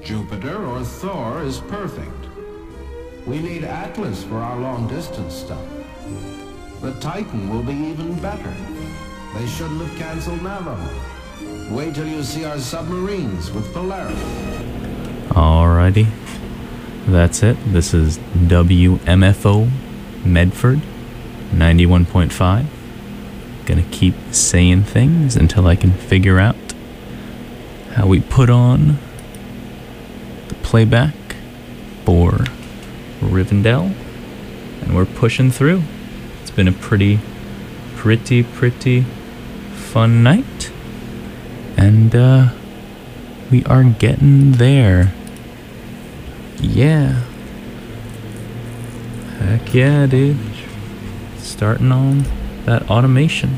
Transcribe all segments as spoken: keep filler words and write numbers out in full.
Jupiter or Thor is perfect. We need Atlas for our long-distance stuff. The Titan will be even better. They shouldn't have canceled Navajo. Wait till you see our submarines with Polaris. Alrighty. That's it. This is W M F O Medford ninety-one point five. Gonna keep saying things until I can figure out how we put on the playback for Rivendell. And we're pushing through. It's been a pretty, pretty, pretty fun night. And, uh, we are getting there. Yeah. Heck yeah, dude. Starting on that automation.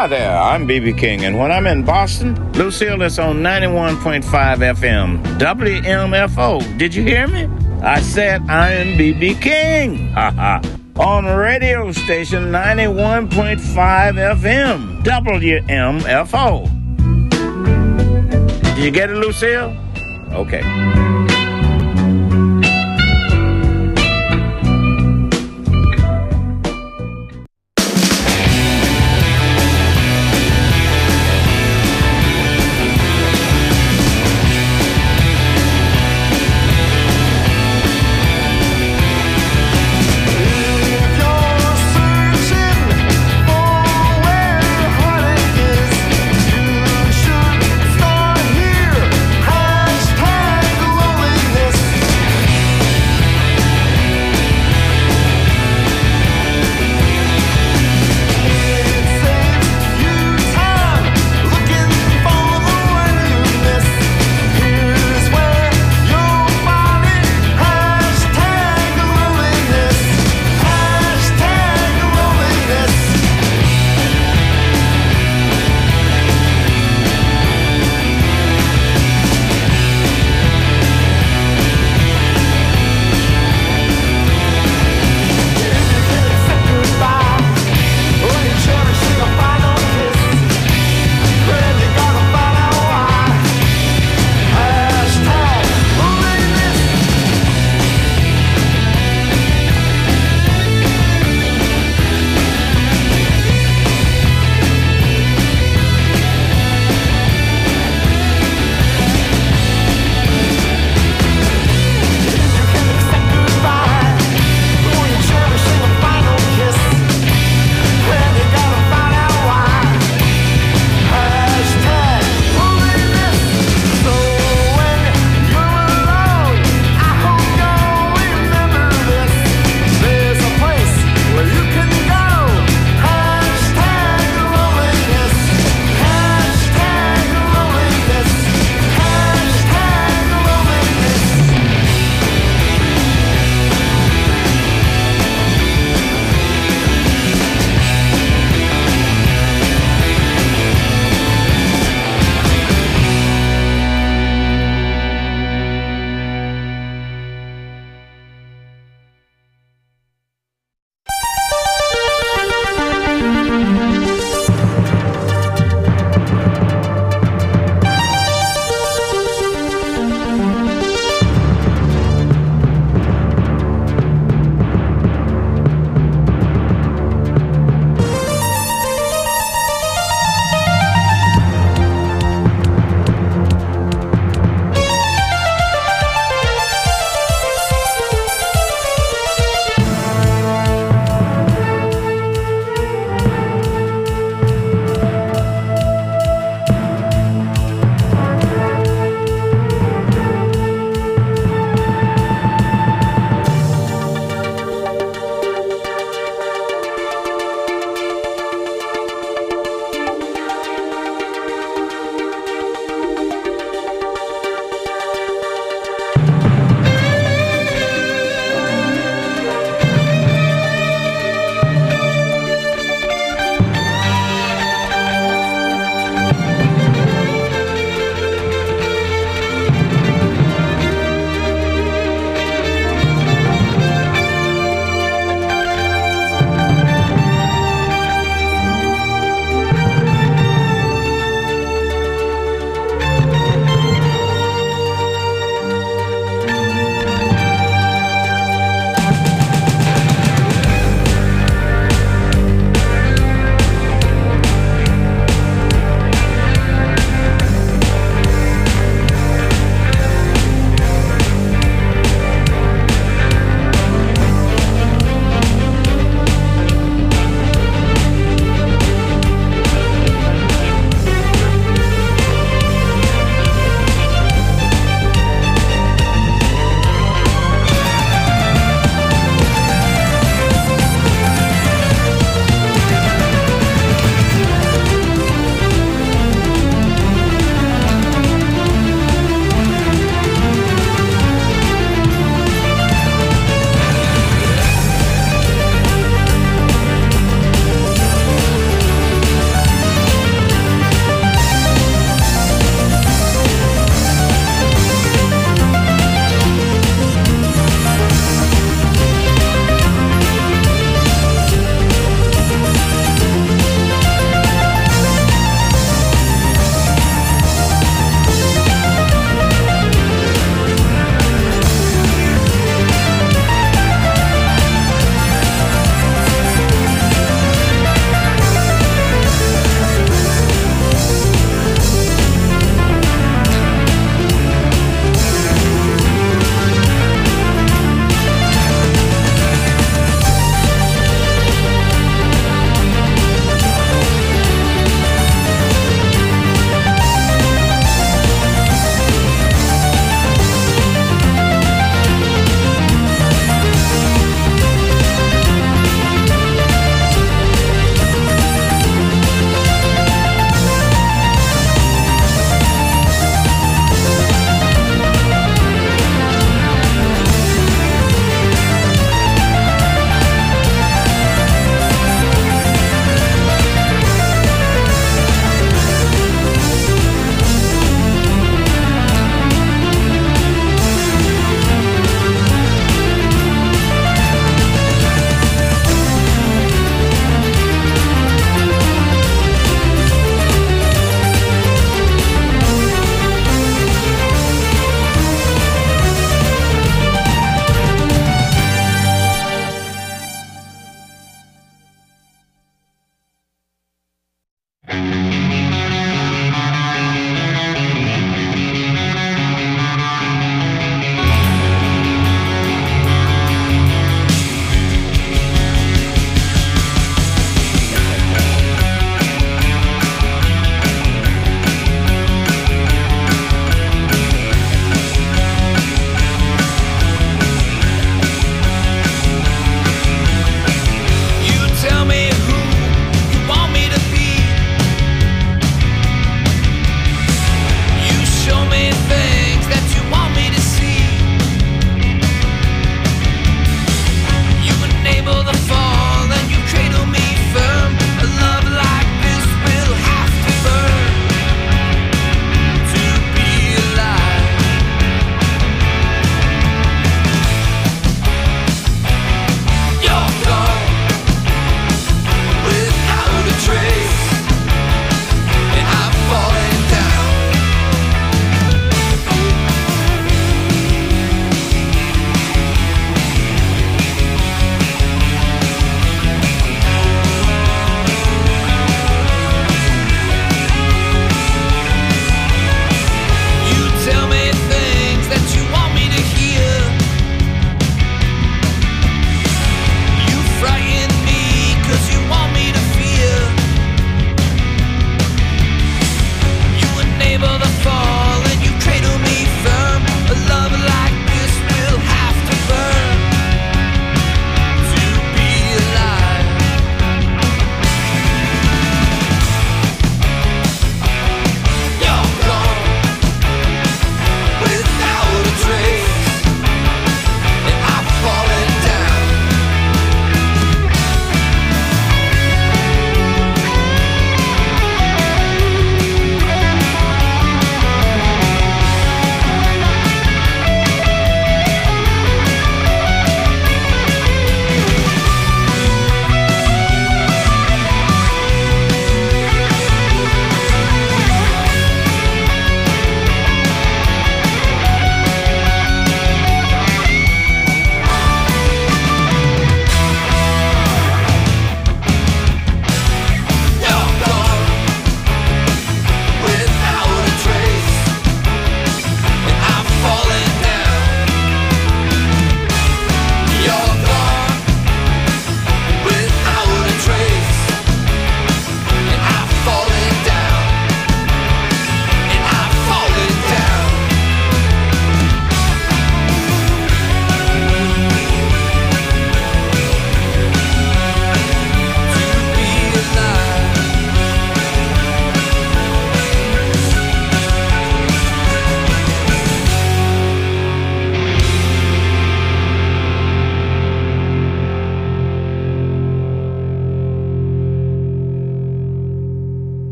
Hi there, I'm B B King, and when I'm in Boston, Lucille is on ninety-one point five F M, W M F O. Did you hear me? I said I am B B King. Ha ha. On radio station ninety-one point five F M, W M F O. Did you get it, Lucille? Okay. Start here, hashtag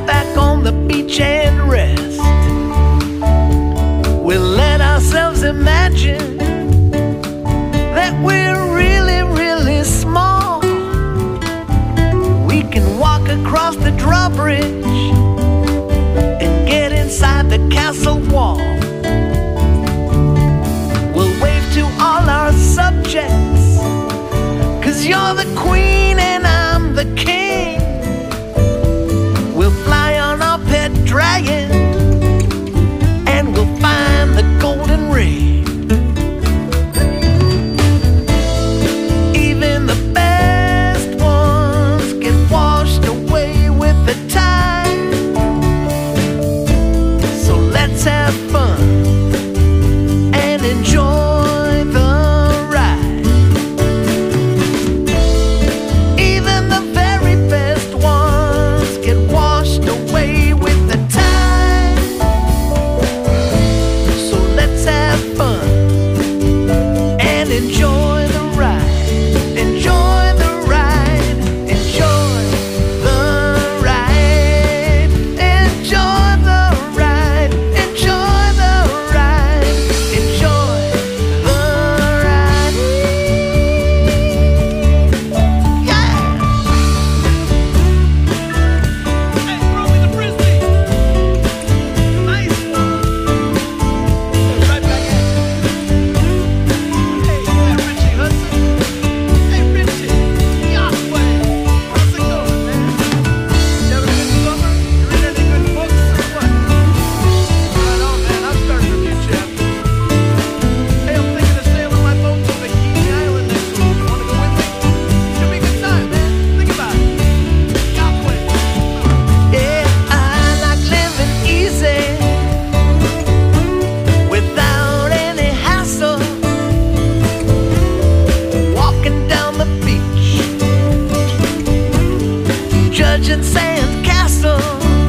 back on the beach and rest. We'll let ourselves imagine that we're really, really small. We can walk across the drawbridge and get inside the castle wall. We'll wave to all our subjects, 'cause you're the queen and I'm the king. We'll fly on our pet dragon and we'll find the golden ring. Even the best ones get washed away with the tide. So let's have fun and enjoy the ride. Even the very best ones get washed away with the tide. So let's have fun and enjoy the ride. Enjoy the ride. Enjoy the ride. Enjoy the ride. Enjoy the ride. Enjoy the ride. Yeah. Hey, throw me the frisbee. Nice. Right back at you. Hey, yeah, Richie Hudson. Hey, Richie. Yahweh. How's it going, man? You having a good summer? You read any good books or what? Right on, man. I'm starting a new chapter. Hey, I'm thinking of sailing my boat to Bikini Island next week. You wanna go with me? Should be a good time, man. Think about it. Yahweh. Yeah, I like living easy without any hassle. Walking down the beach, judging sand castles.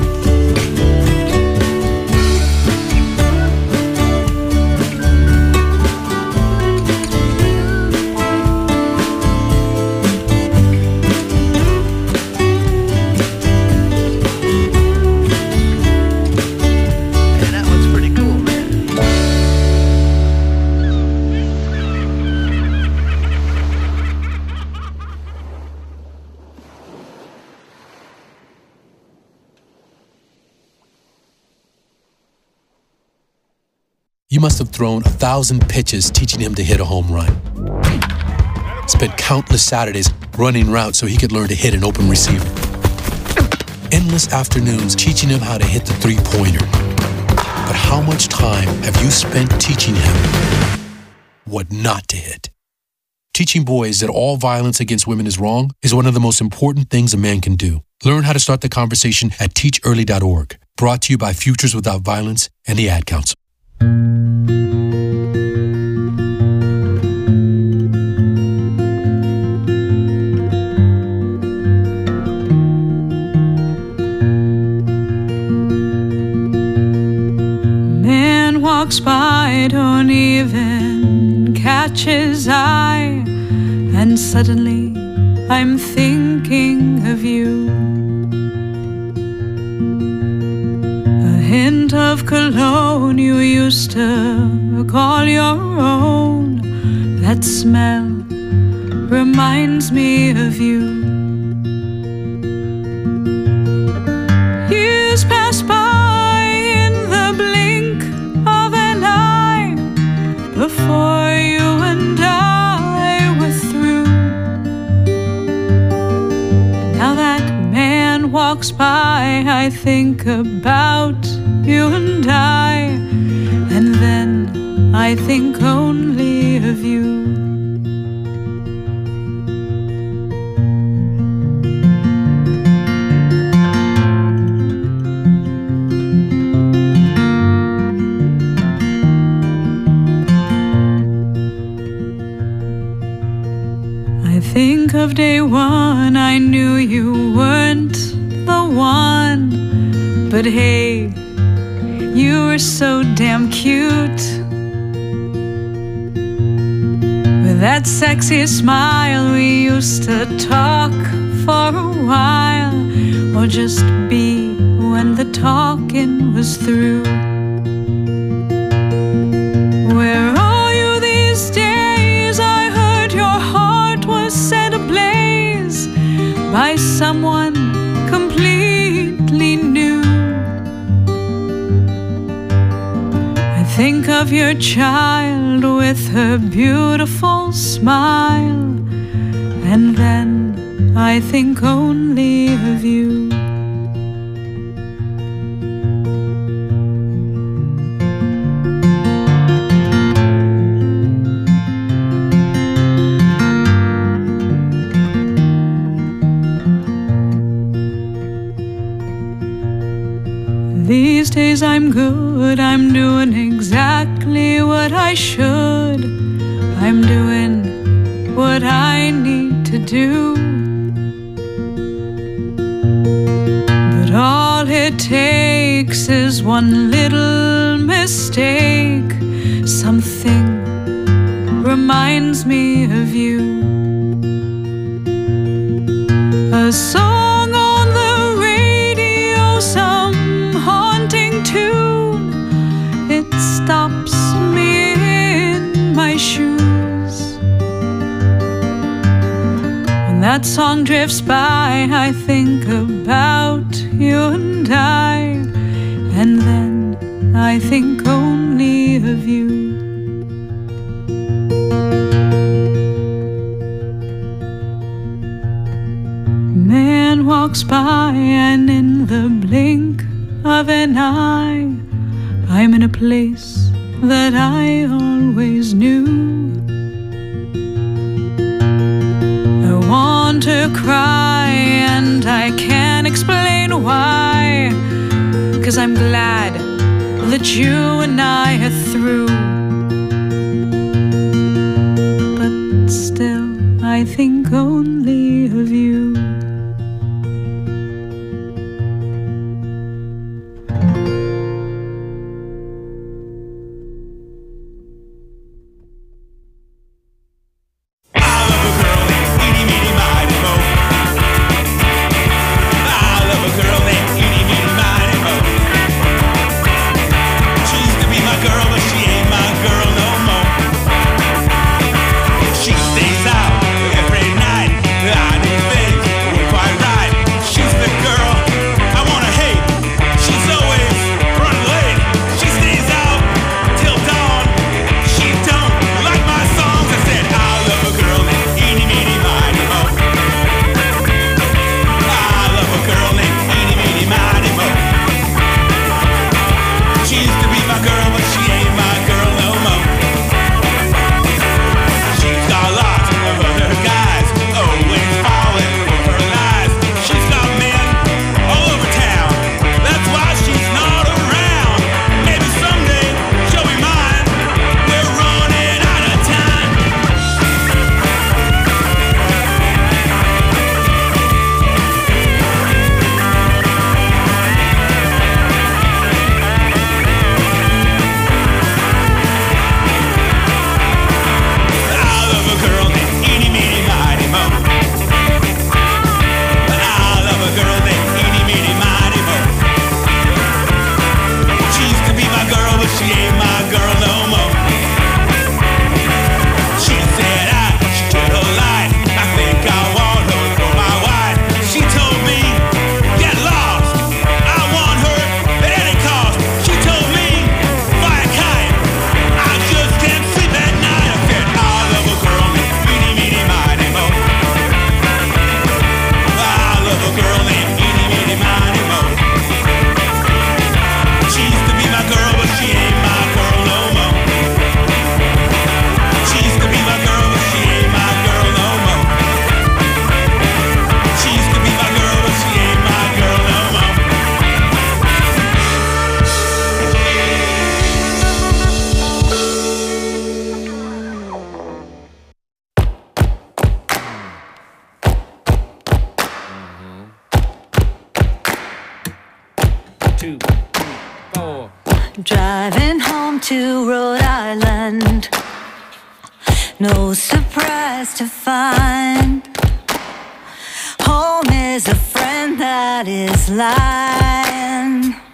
Yeah, that one's pretty cool, man. You must have thrown a thousand pitches teaching him to hit a home run. Spent countless Saturdays running routes so he could learn to hit an open receiver. Endless afternoons teaching him how to hit the three-pointer. But how much time have you spent teaching him what not to hit? Teaching boys that all violence against women is wrong is one of the most important things a man can do. Learn how to start the conversation at teach early dot org. Brought to you by Futures Without Violence and the Ad Council. Man walks by, don't even catch his eye, and suddenly I'm thinking of you. A hint of cologne you used to call your own, that smell reminds me of you. Years pass by in the blink of an eye before you and I were through. Now that man walks by, I think about you and I, and then I think only of you. I think of day one, I knew you weren't the one, but hey, you were so damn cute. With that sexy smile, we used to talk for a while, or just be talking was through. Where are you these days? I heard your heart was set ablaze by someone completely new. I think of your child with her beautiful smile, and then I think only of you. These days I'm good, I'm doing exactly what I should. I'm doing what I need to do. But all it takes is one little mistake. Something reminds me of you. A song on the radio, some haunting tune. It stops me in my shoes. When that song drifts by, I think about you and I, and then I think only of you. Man walks by, and in the blink of an eye, I'm in a place that I always knew. I want to cry, and I can't explain why, 'cause I'm glad that you and I are through. But still, I think only of you. two, three, four. Driving home to Rhode Island, no surprise to find home is a friend that is lying.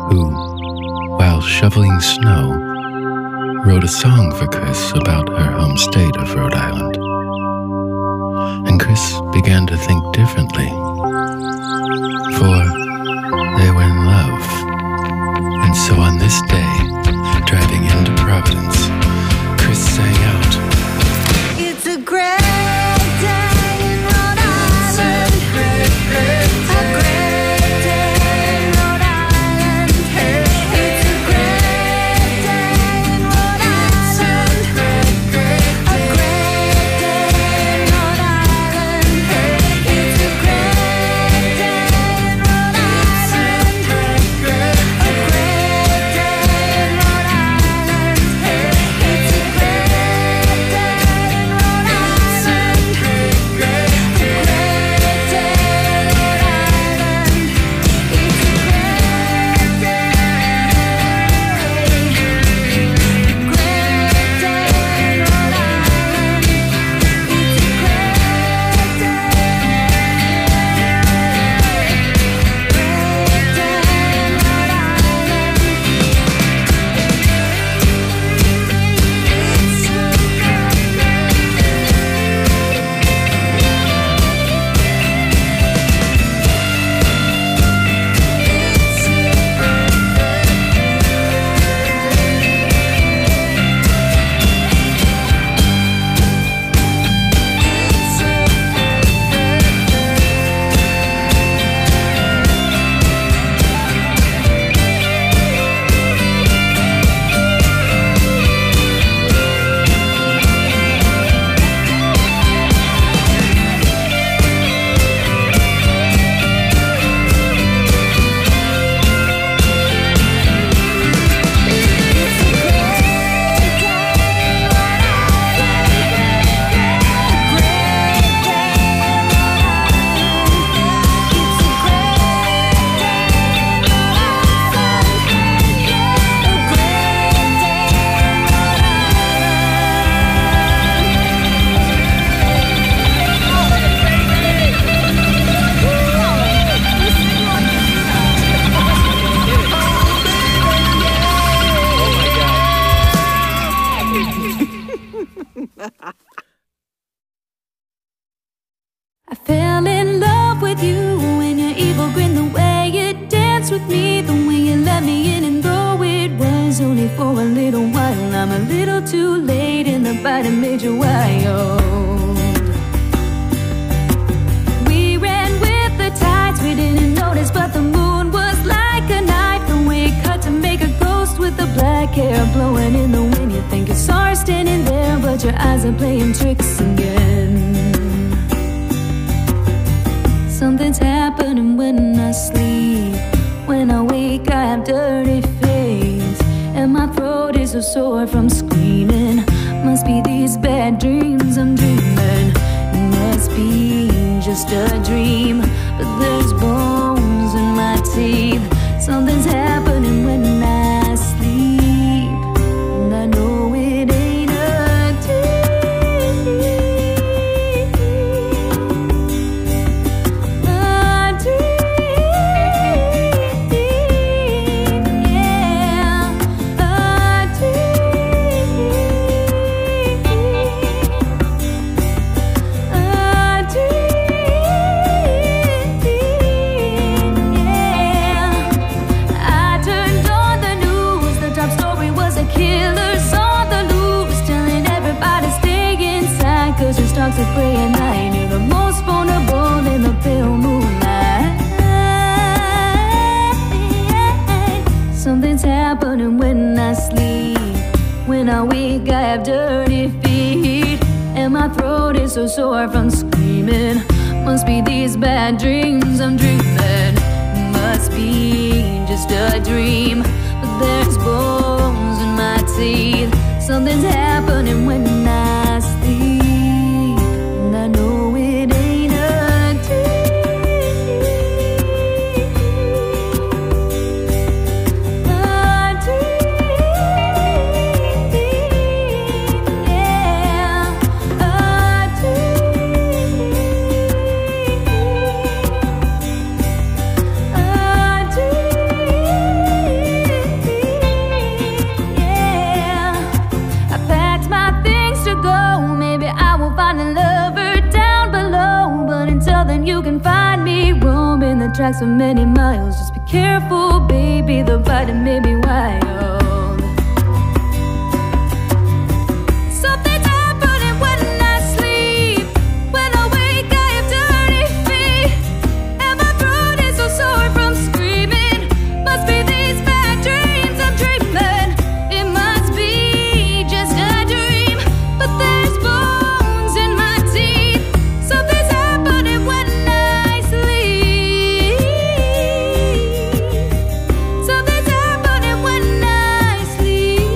who, while shoveling snow, wrote a song for Chris about her home state of Rhode Island. And Chris began to think differently, for they were in love. And so on this day, driving into Providence, Chris sang out, It's a great day in Rhode Island. A great day in Rhode Island. It's a great day in Rhode Island. A great day in Rhode Island. It's a great day in Rhode Island. A great day in Rhode Island. It's a great day in Rhode Island. A great day in Rhode Island. It's a great day. Great day in Rhode Island. It's a great day. Great day in Rhode Island. I fell in love with you when your evil grin, the way you danced with me, the way you let me in, and though it was only for a little while, I'm a little too late in the bite that made you wild. We ran with the tides, we didn't notice, but the moon was like a knife, the way it cut to make a ghost with the black hair blowing in the wind. You think you saw her standing there, but your eyes are playing tricks again. Something's happening when I sleep. When I wake, I have dirty face, and my throat is so sore from screaming. Must be these bad dreams I'm dreaming. It must be just a dream, but there's bones in my teeth. Something's happening when I sleep, and I know it ain't a dream. A dream, yeah, a dream, a dream, yeah. I turned on the news, the top story was a killer's on the loose, telling everybody stay inside, cause your stocks are prey at night. You're the most vulnerable in the pale moonlight. Something's happening when I sleep. When I wake, I have dirty feet, and my throat is so sore from screaming. Must be these bad dreams I'm dreaming. Must be just a dream, but there's bones in my teeth. Something's happening when I sleep, and I know it ain't a dream. A dream, yeah, a dream, a dream. tracks for many miles. Just be careful, baby, the biting may be wild. Something's happening when I sleep. When I wake I have dirty feet, and my throat is so sore from screaming. Must be these bad dreams I'm dreaming. It must be just a dream, but there's bones in my teeth. Something's happening when I sleep. Something's happening when I sleep.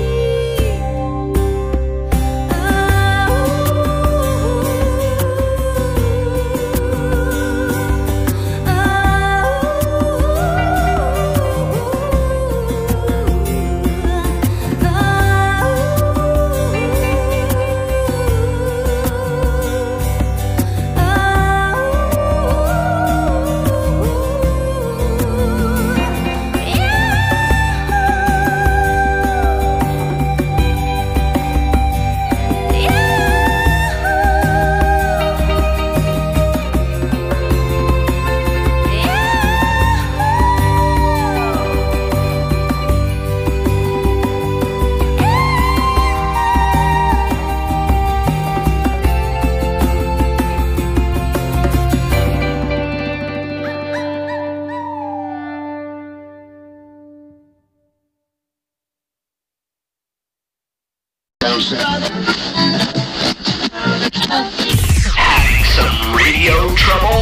Some radio trouble?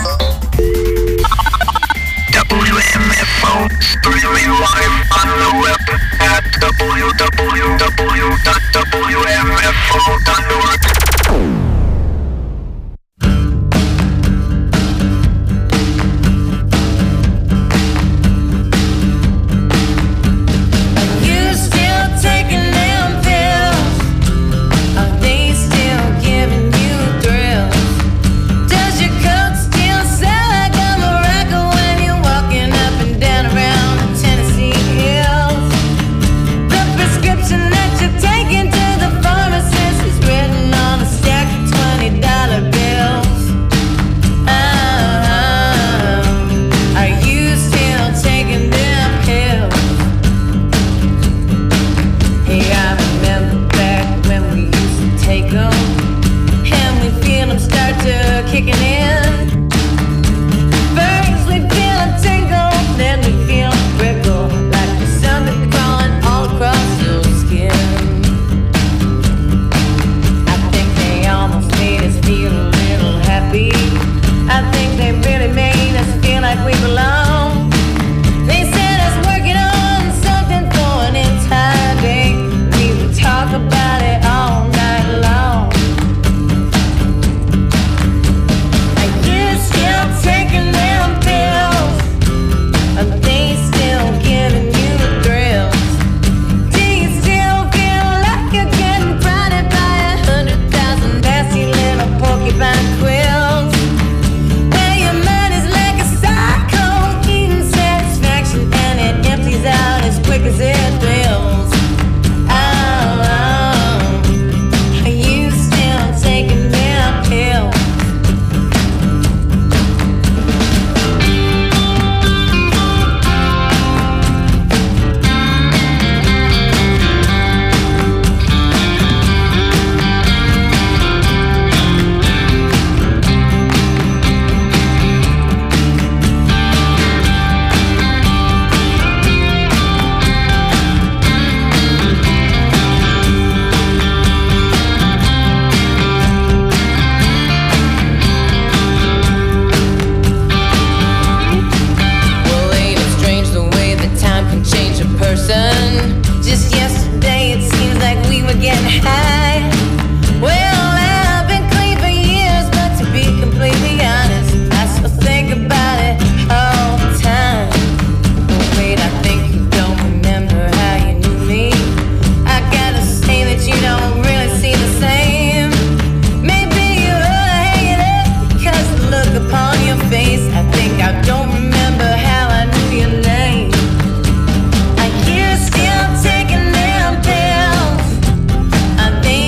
W M F O, streaming live on the web at w w w dot w m f o dot org. Taken to the pharmacist is written on a stack of twenty dollar I think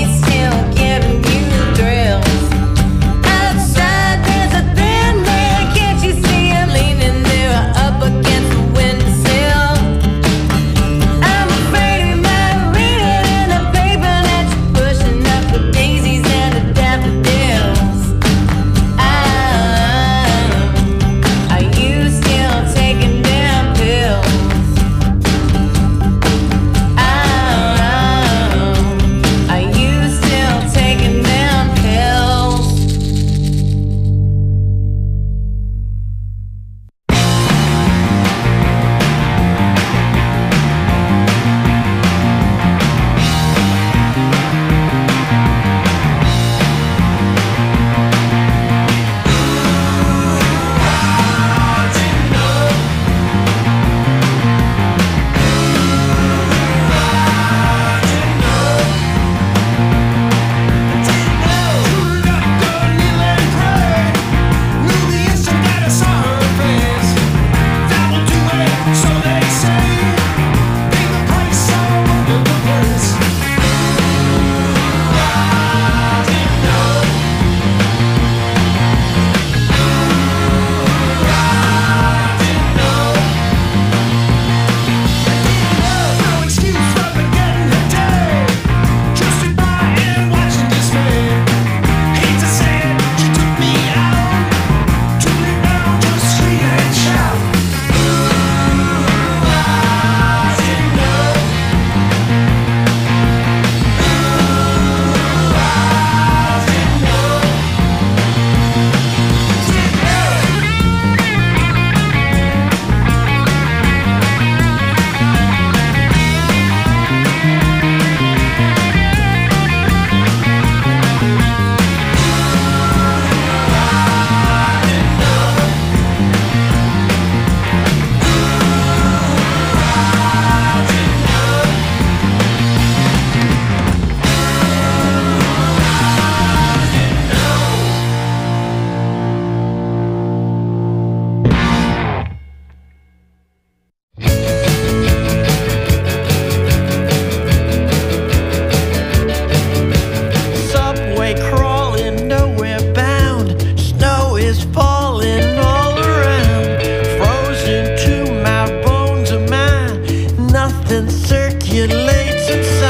circulates inside.